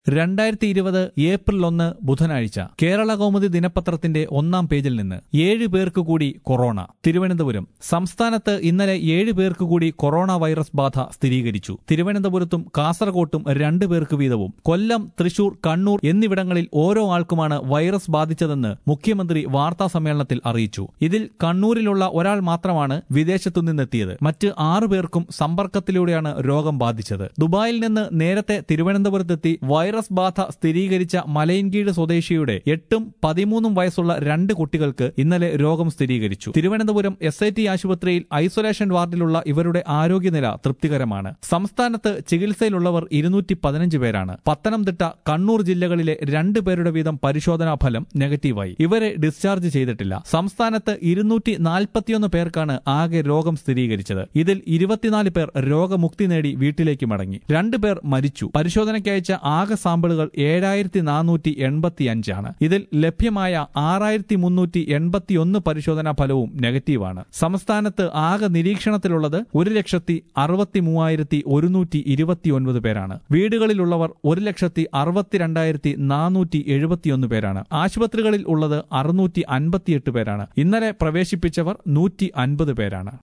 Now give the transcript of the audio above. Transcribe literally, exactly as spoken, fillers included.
രണ്ടായിരത്തി ഇരുപത് ഏപ്രിൽ ഒന്ന് ബുധനാഴ്ച കേരള കൗമുദി ദിനപത്രത്തിന്റെ ഒന്നാം പേജിൽ നിന്ന് ഏഴ് പേർക്ക് കൂടി കൊറോണ. തിരുവനന്തപുരം സംസ്ഥാനത്ത് ഇന്നലെ ഏഴ് പേർക്ക് കൂടി കൊറോണ വൈറസ് ബാധ സ്ഥിരീകരിച്ചു. തിരുവനന്തപുരത്തും കാസർകോട്ടും രണ്ടു പേർക്ക് വീതവും, കൊല്ലം, തൃശൂർ, കണ്ണൂർ എന്നിവിടങ്ങളിൽ ഓരോ ആൾക്കുമാണ് വൈറസ് ബാധിച്ചതെന്ന് മുഖ്യമന്ത്രി വാർത്താ സമ്മേളനത്തിൽ അറിയിച്ചു. ഇതിൽ കണ്ണൂരിലുള്ള ഒരാൾ മാത്രമാണ് വിദേശത്തു നിന്നെത്തിയത്. മറ്റ് ആറു പേർക്കും സമ്പർക്കത്തിലൂടെയാണ് രോഗം ബാധിച്ചത്. ദുബായിൽ നിന്ന് നേരത്തെ തിരുവനന്തപുരത്തെത്തി വൈറസ് ബാധ സ്ഥിരീകരിച്ച മലയൻകീഴ് സ്വദേശിയുടെ എട്ടും പതിമൂന്നും വയസ്സുള്ള രണ്ട് കുട്ടികൾക്ക് ഇന്നലെ രോഗം സ്ഥിരീകരിച്ചു. തിരുവനന്തപുരം എസ് ഐ ടി ആശുപത്രിയിൽ ഐസൊലേഷൻ വാർഡിലുള്ള ഇവരുടെ ആരോഗ്യനില തൃപ്തികരമാണ്. സംസ്ഥാനത്ത് ചികിത്സയിലുള്ളവർ ഇരുന്നൂറ്റി പതിനഞ്ച് പേരാണ്. പത്തനംതിട്ട, കണ്ണൂർ ജില്ലകളിലെ രണ്ട് പേരുടെ വീതം പരിശോധനാ ഫലം നെഗറ്റീവായി. ഇവരെ ഡിസ്ചാർജ് ചെയ്തിട്ടില്ല. സംസ്ഥാനത്ത് ഇരുന്നൂറ്റി നാൽപ്പത്തിയൊന്ന് പേർക്കാണ് ആകെ രോഗം സ്ഥിരീകരിച്ചത്. ഇതിൽ ഇരുപത്തിനാല് പേർ രോഗമുക്തി നേടി വീട്ടിലേക്ക് മടങ്ങി. രണ്ടു പേർ മരിച്ചു. പരിശോധനയ്ക്കയച്ച ആകെ സാമ്പിളുകൾ ഏഴായിരത്തി നാനൂറ്റി എൺപത്തി അഞ്ചാണ്. ഇതിൽ ലഭ്യമായ ആറായിരത്തി മുന്നൂറ്റി എൺപത്തിയൊന്ന് പരിശോധനാ ഫലവും നെഗറ്റീവാണ്. സംസ്ഥാനത്ത് ആകെ നിരീക്ഷണത്തിലുള്ളത് ഒരു ലക്ഷത്തി അറുപത്തി മൂവായിരത്തി ഒരുന്നൂറ്റി ഇരുപത്തിയൊൻപത് പേരാണ്. വീടുകളിലുള്ളവർ ഒരു ലക്ഷത്തി അറുപത്തിരണ്ടായിരത്തി നാനൂറ്റി എഴുപത്തിയൊന്ന് പേരാണ്. ആശുപത്രികളിൽ ഉള്ളത് അറുന്നൂറ്റി അൻപത്തിയെട്ട് പേരാണ്. ഇന്നലെ പ്രവേശിപ്പിച്ചവർ നൂറ്റി അൻപത് പേരാണ്.